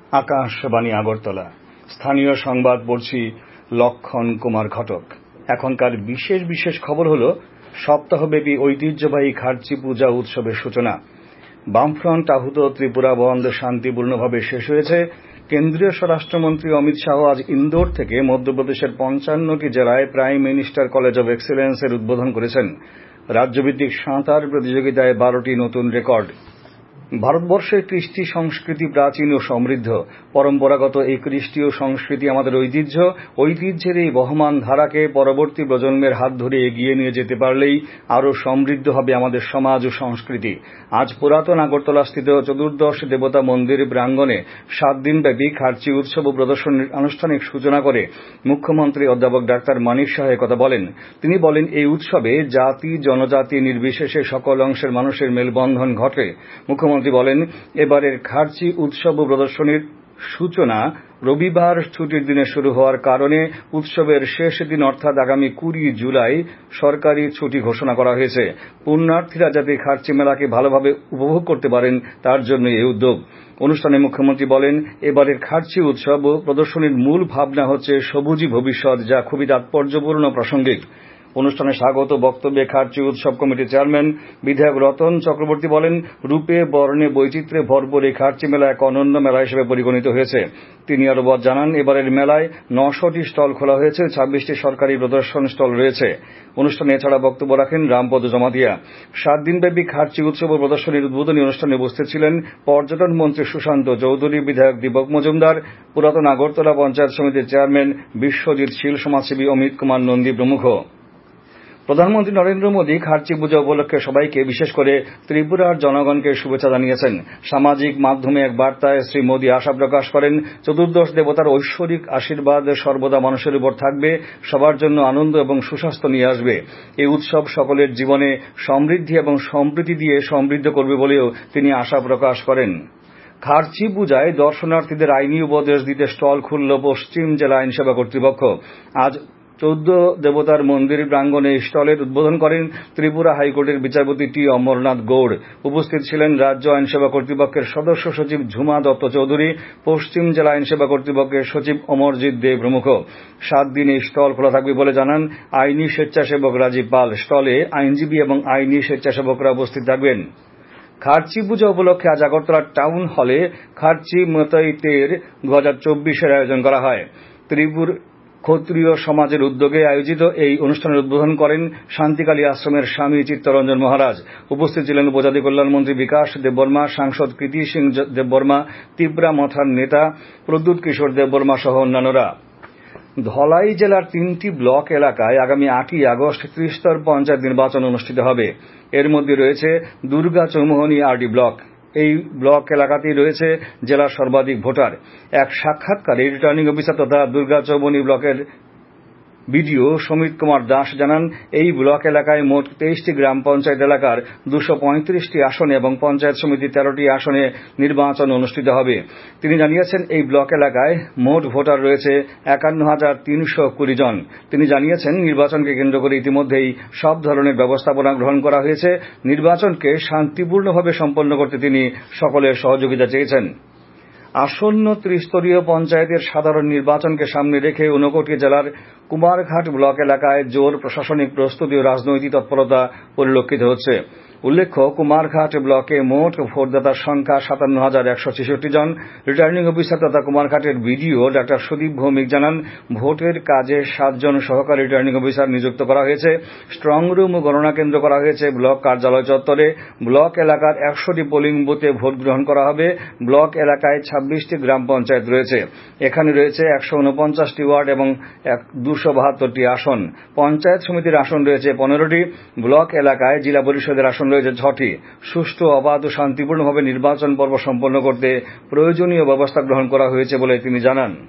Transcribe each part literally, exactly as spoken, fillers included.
আকাশবাণী আগরতলা। স্থানীয় সংবাদ পড়ছি লক্ষণ কুমার ঘটক। এখনকার বিশেষ বিশেষ খবর হল সপ্তাহব্যাপী ঐতিহ্যবাহী খার্চি পূজা উৎসবের সূচনা। বামফ্রন্ট আহুত ত্রিপুরা বন্ধ শান্তিপূর্ণভাবে শেষ হয়েছে। কেন্দ্রীয় স্বরাষ্ট্রমন্ত্রী অমিত শাহ আজ ইন্দোর থেকে মধ্যপ্রদেশের পঞ্চান্নটি জেলায় প্রাইম মিনিস্টার কলেজ অব এক্সেলেন্সের উদ্বোধন করেছেন। রাজ্যভিত্তিক সাঁতার প্রতিযোগিতায় বারোটি নতুন রেকর্ড। ভারতবর্ষের কৃষ্টি সংস্কৃতি প্রাচীন ও সমৃদ্ধ। পরম্পরাগত এই কৃষ্টি ও সংস্কৃতি আমাদের ঐতিহ্য। ঐতিহ্যের এই বহমান ধারাকে পরবর্তী প্রজন্মের হাত ধরে এগিয়ে নিয়ে যেতে পারলেই আরও সমৃদ্ধ হবে আমাদের সমাজ ও সংস্কৃতি। আজ পুরাতন আগরতলাস্থিত চতুর্দশ দেবতা মন্দির প্রাঙ্গণে সাত দিনব্যাপী খার্চি উৎসব ও প্রদর্শনীর আনুষ্ঠানিক সূচনা করে মুখ্যমন্ত্রী অধ্যাপক ডাক্তার মানিক সাহা একথা বলেন। তিনি বলেন, এই উৎসবে জাতি জনজাতি নির্বিশেষে সকল অংশের মানুষের মেলবন্ধন ঘটে। মুখ্যমন্ত্রী বলেন, এবারের খার্চি উৎসব ও প্রদর্শনীর সূচনা রবিবার ছুটির দিনে শুরু হওয়ার কারণে উৎসবের শেষ দিন অর্থাৎ আগামী কুড়ি জুলাই সরকারি ছুটি ঘোষণা করা হয়েছে। পুণ্যার্থীরা যাতে খার্চি মেলাকে ভালোভাবে উপভোগ করতে পারেন তার জন্য এই উদ্যোগ। অনুষ্ঠানে মুখ্যমন্ত্রী বলেন, এবারের খার্চি উৎসব ও প্রদর্শনীর মূল ভাবনা হচ্ছে সবুজই ভবিষ্যৎ, যা খুবই তাৎপর্যপূর্ণ প্রাসঙ্গিক। অনুষ্ঠানে স্বাগত বক্তব্যে খার্চি উৎসব কমিটির চেয়ারম্যান বিধায়ক রতন চক্রবর্তী বলেন, রূপে বর্ণে বৈচিত্র্যে ভরপুর এই খার্চি মেলা এক অনন্য মেলা হিসেবে পরিগণিত হয়েছে। তিনি আরও জানান, এবারের মেলায় নশোটি স্টল খোলা হয়েছে, ছাব্বিশটি সরকারি প্রদর্শন স্টল রয়েছে। অনুষ্ঠানে এছাড়া বক্তব্য রাখেন রামপদ জমাতিয়া। সাত দিনব্যাপী খার্চি উৎসব ও প্রদর্শনীর উদ্বোধনী অনুষ্ঠানে উপস্থিত ছিলেন পর্যটন মন্ত্রী সুশান্ত চৌধুরী, বিধায়ক দীপক মজুমদার, পুরাতন আগরতলা পঞ্চায়েত সমিতির চেয়ারম্যান বিশ্বজিৎ শীল, সমাজসেবী অমিত কুমার নন্দী প্রমুখ। প্রধানমন্ত্রী নরেন্দ্র মোদী খার্চি পূজা উপলক্ষে সবাইকে, বিশেষ করে ত্রিপুরার জনগণকে শুভেচ্ছা জানিয়েছেন। সামাজিক মাধ্যমে এক বার্তায় শ্রী মোদী আশা প্রকাশ করেন, চতুর্দশ দেবতার ঐশ্বরিক আশীর্বাদ সর্বদা মানুষের উপর থাকবে, সবার জন্য আনন্দ এবং সুস্বাস্থ্য নিয়ে আসবে। এই উৎসব সকলের জীবনে সমৃদ্ধি এবং সম্প্রীতি দিয়ে সমৃদ্ধ করবে বলেও তিনি আশা প্রকাশ করেন। খার্চি পূজায় দর্শনার্থীদের আইনি উপদেশ দিতে স্টল খুলল পশ্চিম জেলা আইনসেবা কর্তৃপক্ষ। আজ চৌদ্দ দেবতার মন্দির প্রাঙ্গণে স্টলের উদ্বোধন করেন ত্রিপুরা হাইকোর্টের বিচারপতি টি অমরনাথ গৌড়। উপস্থিত ছিলেন রাজ্য আইনসেবা কর্তৃপক্ষের সদস্য সচিব ঝুমা দত্ত চৌধুরী, পশ্চিম জেলা আইনসেবা কর্তৃপক্ষের সচিব অমরজিৎ দে প্রমুখ। সাত দিন এই স্টল খোলা থাকবে বলে জানান আইনি স্বেচ্ছাসেবক রাজীব পাল। স্টলে আইনজীবী এবং আইনি স্বেচ্ছাসেবকরা উপস্থিত থাকবেন। খার্চি পূজা উপলক্ষে আজ আগরতলা টাউন হলে খার্চি মতৈতের দু হাজার চব্বিশের আয়োজন করা হয়। ত্রিপুর ক্ষত্রিয় সমাজের উদ্যোগে আয়োজিত এই অনুষ্ঠানের উদ্বোধন করেন শান্তিকালী আশ্রমের স্বামী চিত্তরঞ্জন মহারাজ। উপস্থিত ছিলেন উপজাতি কল্যাণ মন্ত্রী বিকাশ দেববর্মা, সাংসদ কৃতি সিং দেববর্মা, ত্রিপুরা মথার নেতা প্রদ্যুৎ কিশোর দেববর্মা সহ অন্যান্যরা। ধলাই জেলার তিনটি ব্লক এলাকায় আগামী আটই আগস্ট ত্রিস্তর পঞ্চায়েত নির্বাচন অনুষ্ঠিত হবে। এর মধ্যে রয়েছে দুর্গা চৌমুহনী আরডি ব্লক। এই ব্লক এলাকাতেই রয়েছে জেলার সর্বাধিক ভোটার। এক সাক্ষাৎকারে রিটার্নিং অফিসার তথা দুর্গা চৌমুহনী ব্লকের বিডিও সমিত কুমার দাস জানান, এই ব্লক এলাকায় মোট তেইশটি গ্রাম পঞ্চায়েত এলাকার দুশো পঁয়ত্রিশটি আসনে এবং পঞ্চায়েত সমিতির তেরোটি আসনে নির্বাচন অনুষ্ঠিত হবে। তিনি জানিয়েছেন, এই ব্লক এলাকায় মোট ভোটার রয়েছে একান্ন হাজার তিনশো কুড়ি জন। তিনি জানিয়েছেন, নির্বাচনকে কেন্দ্র করে ইতিমধ্যেই সব ধরনের ব্যবস্থাপনা গ্রহণ করা হয়েছে। নির্বাচনকে শান্তিপূর্ণভাবে সম্পন্ন করতে তিনি সকলের সহযোগিতা চেয়েছেন। আসন্ন ত্রিস্তরীয় পঞ্চায়েতের সাধারণ নির্বাচনকে সামনে রেখে ঊনকোটি জেলার কুমারঘাট ব্লক এলাকায় জোর প্রশাসনিক প্রস্তুতি ও রাজনৈতিক তৎপরতা পরিলক্ষিত হচ্ছে। উল্লেখ্য, কুমারঘাট ব্লকে মোট ভোটদাতার সংখ্যা সাতান্ন হাজার একশো ছেষট্টি জন। রিটার্নিং অফিসার তথা কুমারঘাটের বিডিও ডাক্তার সুদীপ ভৌমিক জানান, ভোটের কাজে সাতজন সহকারী রিটার্নিং অফিসার নিযুক্ত করা হয়েছে। স্ট্রং রুম ও গণনা কেন্দ্র করা হয়েছে ব্লক কার্যালয় চত্বরে। ব্লক এলাকার একশোটি পোলিং বুথে ভোট গ্রহণ করা হবে। ব্লক এলাকায় ছাব্বিশটি গ্রাম পঞ্চায়েত রয়েছে। এখানে রয়েছে একশো উনপঞ্চাশটি ওয়ার্ড এবং দুশো বাহাত্তরটি আসন। পঞ্চায়েত সমিতির আসন রয়েছে পনেরোটি। ব্লক এলাকায় জেলা পরিষদের আসন রয়েছে ছটি। সুষ্ঠু, অবাধ ও শান্তিপূর্ণভাবে নির্বাচন পর্ব সম্পন্ন করতে প্রয়োজনীয় ব্যবস্থা গ্রহণ করা হয়েছে বলে তিনি জানান।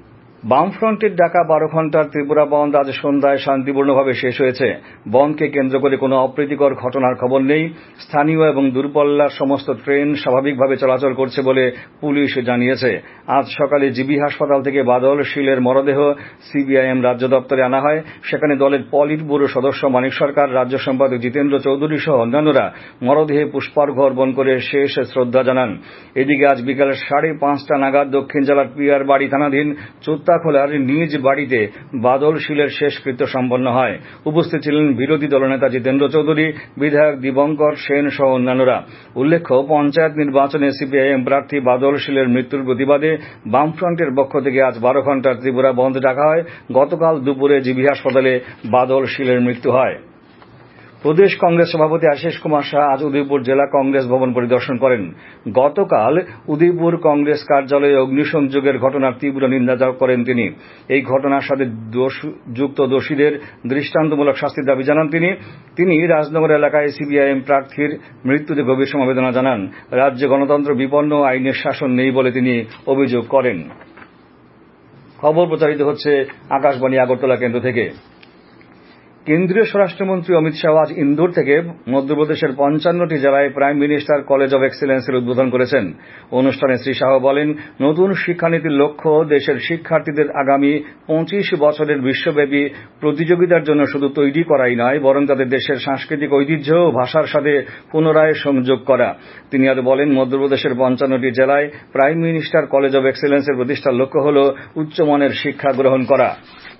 বামফ্রন্টের ডাকা বারো ঘণ্টার ত্রিপুরা বন্ধ আজ সন্ধ্যায় শান্তিপূর্ণভাবে শেষ হয়েছে। বন্ধকে কেন্দ্র করে কোনো অপ্রীতিকর ঘটনার খবর নেই। স্থানীয় এবং দূরপল্লার সমস্ত ট্রেন স্বাভাবিকভাবে চলাচল করছে বলে পুলিশ জানিয়েছে। আজ সকালে জিবি হাসপাতাল থেকে বাদল শীলের মরদেহ সিপিআইএম রাজ্য দপ্তরে আনা হয়। সেখানে দলের পলিট ব্যুরো সদস্য মানিক সরকার, রাজ্য সম্পাদক জিতেন্দ্র চৌধুরী সহ অন্যান্যরা মরদেহে পুষ্পার্ঘ্য অর্পণ করে শেষ শ্রদ্ধা জানান। এদিকে আজ বিকাল সাড়ে পাঁচটা নাগাদ দক্ষিণ জেলার পিয়ারবাড়ি থানাধীন চোত্তাখোলার নিজ বাড়িতে বাদল শীলের শেষকৃত্য সম্পন্ন হয়। উপস্থিত ছিলেন বিরোধী দলনেতা জিতেন্দ্র চৌধুরী, বিধায়ক দীপঙ্কর সেন সহ অন্যান্যরা। উল্লেখ্য, পঞ্চায়েত নির্বাচনে সিপিআইএম প্রার্থী বাদল শীলের মৃত্যুর প্রতিবাদে বামফ্রন্টের পক্ষ থেকে আজ বারো ঘণ্টার ত্রিপুরা বন্ধ ডাকা হয়। গতকাল দুপুরে জিবি হাসপাতালে বাদল শীলের মৃত্যু হয়। প্রদেশ কংগ্রেস সভাপতি আশিস কুমার শাহ আজ উদয়পুর জেলা কংগ্রেস ভবন পরিদর্শন করেন। গতকাল উদয়পুর কংগ্রেস কার্যালয়ে অগ্নিসংযোগের ঘটনার তীব্র নিন্দা করেন তিনি। এই ঘটনার সাথে যুক্ত দোষীদের দৃষ্টান্তমূলক শাস্তির দাবি জানান তিনি। তিনি রাজনগর এলাকায় সিপিআইএম প্রার্থীর মৃত্যুতে গভীর সমবেদনা জানান। রাজ্যে গণতন্ত্র বিপন্ন, আইনের শাসন নেই বলে তিনি অভিযোগ করেন। খবর প্রচারিত হচ্ছে আকাশবাণী আগরতলা কেন্দ্র থেকে। কেন্দ্রীয় স্বরাষ্ট্রমন্ত্রী অমিত শাহ আজ ইন্দোর থেকে মধ্যপ্রদেশের পঞ্চান্নটি জেলায় প্রাইম মিনিস্টার কলেজ অব এক্সিলেন্সের উদ্বোধন করেছেন। অনুষ্ঠানে শ্রী শাহ বলেন, নতুন শিক্ষানীতির লক্ষ্য দেশের শিক্ষার্থীদের আগামী পঁচিশ বছরের বিশ্বব্যাপী প্রতিযোগিতার জন্য শুধু তৈরি করাই নয়, বরং তাদের দেশের সাংস্কৃতিক ঐতিহ্য ও ভাষার সাথে পুনরায় সংযোগ করা। তিনি আরো বলেন, মধ্যপ্রদেশের পঞ্চান্নটি জেলায় প্রাইম মিনিস্টার কলেজ অব এক্সিলেন্সের প্রতিষ্ঠার লক্ষ্য হল উচ্চমানের শিক্ষা গ্রহণ করা।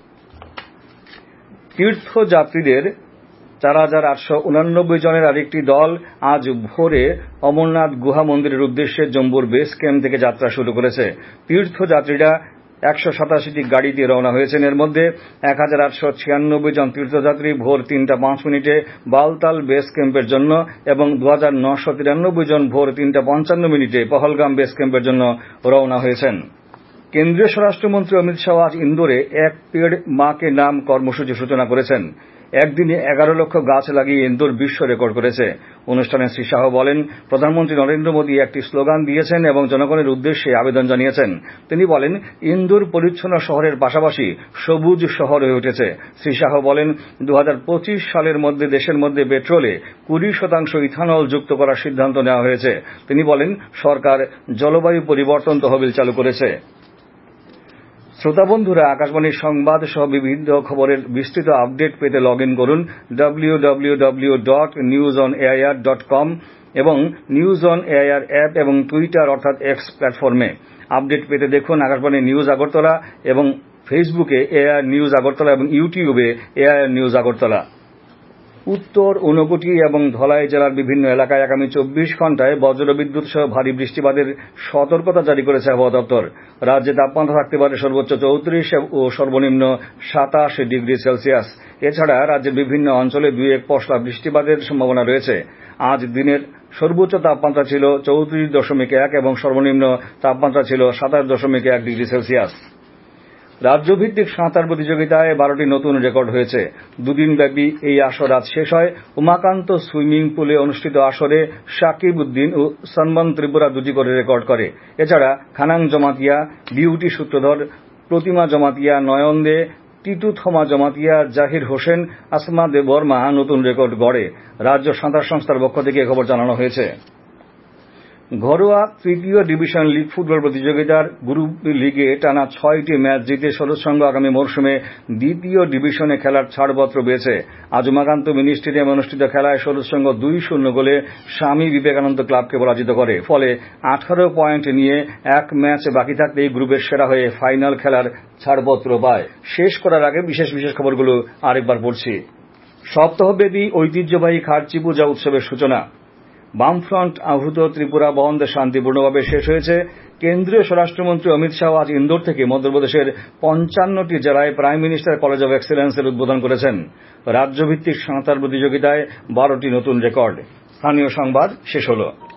তীর্থযাত্রীদের চার হাজার আটশো উনানব্বই জনের আরেকটি দল আজ ভোরে অমরনাথ গুহা মন্দিরের উদ্দেশ্যে জম্মুর বেস ক্যাম্প থেকে যাত্রা শুরু করেছে। তীর্থযাত্রীরা একশো সাতাশিটি গাড়িতে রওনা হয়েছেন। এর মধ্যে এক হাজার আটশো ছিয়ানব্বই জন তীর্থযাত্রী ভোর তিনটা পাঁচ মিনিটে বালতাল বেস ক্যাম্পের জন্য এবং দু হাজার নশো তিরানব্বই জন ভোর তিনটা পঞ্চান্ন মিনিটে পহলগাম বেস ক্যাম্পের জন্য রওনা হয়েছেন। কেন্দ্রীয় স্বরাষ্ট্রমন্ত্রী অমিত শাহ আজ ইন্দোরে এক পেড় মা কে নাম কর্মসূচির সূচনা করেছেন। একদিনে এগারো লক্ষ গাছ লাগিয়ে ইন্দোর বিশ্ব রেকর্ড করেছে। অনুষ্ঠানে শ্রী শাহ বলেন, প্রধানমন্ত্রী নরেন্দ্র মোদী একটি স্লোগান দিয়েছেন এবং জনগণের উদ্দেশ্যে আবেদন জানিয়েছেন। তিনি বলেন, ইন্দোর পরিচ্ছন্ন শহরের পাশাপাশি সবুজ শহর হয়ে উঠেছে। শ্রী শাহ বলেন, দু হাজার পঁচিশ সালের মধ্যে দেশের মধ্যে পেট্রোলে কুড়ি শতাংশ ইথানল যুক্ত করার সিদ্ধান্ত নেওয়া হয়েছে। তিনি বলেন, সরকার জলবায়ু পরিবর্তন তহবিল চালু করেছে। শ্রোতা বন্ধুরা, আকাশবাণীর সংবাদ সহ বিভিন্ন খবরের বিস্তৃত আপডেট পেতে লগ ইন করুন W W W dot news on AIR dot com এবং নিউজ অন এআইআর অ্যাপ এবং টুইটার অর্থাৎ এক্স প্ল্যাটফর্মে। আপডেট পেতে দেখুন আকাশবাণী নিউজ আগরতলা এবং ফেসবুকে এআইআর নিউজ আগরতলা এবং ইউটিউবে এআইআর নিউজ আগরতলা। উত্তর, ঊনকোটি এবং ধলাই জেলার বিভিন্ন এলাকায় আগামী চব্বিশ ঘণ্টায় বজ্রবিদ্যুৎ সহ ভারী বৃষ্টিপাতের সতর্কতা জারি করেছে আবহাওয়া দপ্তর। রাজ্যে তাপমাত্রা থাকতে পারে সর্বোচ্চ চৌত্রিশ ও সর্বনিম্ন সাতাশ ডিগ্রি সেলসিয়াস। এছাড়া রাজ্যের বিভিন্ন অঞ্চলে দুই এক পশলা বৃষ্টিপাতের সম্ভাবনা রয়েছে। আজ দিনের সর্বোচ্চ তাপমাত্রা ছিল চৌত্রিশ দশমিক এক এবং সর্বনিম্ন তাপমাত্রা ছিল সাতাশ দশমিক এক ডিগ্রি সেলসিয়াস। রাজ্যভিত্তিক সাঁতার প্রতিযোগিতায় বারোটি নতুন রেকর্ড হয়েছে। দুদিনব্যাপী এই আসর আজ শেষ হয়। উমাকান্ত সুইমিং পুলে অনুষ্ঠিত আসরে সাকিব উদ্দিন ও সনমন ত্রিপুরা দুটি করে রেকর্ড করে। এছাড়া খানাং জমাতিয়া, বিউটি সূত্রধর, প্রতিমা জমাতিয়া, নয়ন দে, টিটু থমা জমাতিয়া, জাহির হোসেন, আসমা দেববর্মা নতুন রেকর্ড গড়ে। রাজ্য সাঁতার সংস্থার পক্ষ থেকে খবর জানানো হয়েছে। ঘরোয়া তৃতীয় ডিভিশন লিগ ফুটবল প্রতিযোগিতার গ্রুপ লিগে টানা ছয়টি ম্যাচ জিতে সরোজসংঘ আগামী মরশুমে দ্বিতীয় ডিভিশনে খেলার ছাড়পত্র পেয়েছে। আজ উমাকান্ত মিনি স্টেডিয়ামে অনুষ্ঠিত খেলায় সরোজসংঘ দুই শূন্য গোলে স্বামী বিবেকানন্দ ক্লাবকে পরাজিত করে। ফলে আঠারো পয়েন্ট নিয়ে এক ম্যাচ বাকি থাকতেই গ্রুপের সেরা হয়ে ফাইনাল খেলার ছাড়পত্র পায়। শেষ করার আগে বিশেষ বিশেষ খবরগুলো আরেকবার পড়ছি। সপ্তাহব্যাপী ঐতিহ্যবাহী খার্চি পূজা উৎসবের সূচনা। বামফ্রন্ট আহূত ত্রিপুরা বন্ধ শান্তিপূর্ণভাবে শেষ হয়েছে। কেন্দ্রীয় স্বরাষ্ট্রমন্ত্রী অমিত শাহ আজ ইন্দোর থেকে মধ্যপ্রদেশের পঞ্চান্নটি জেলায় প্রাইম মিনিস্টার কলেজ অব এক্সিলেন্সের উদ্বোধন করেছেন। রাজ্যভিত্তিক সাঁতার প্রতিযোগিতায় বারোটি নতুন রেকর্ড। স্থানীয় সংবাদ শেষ হল।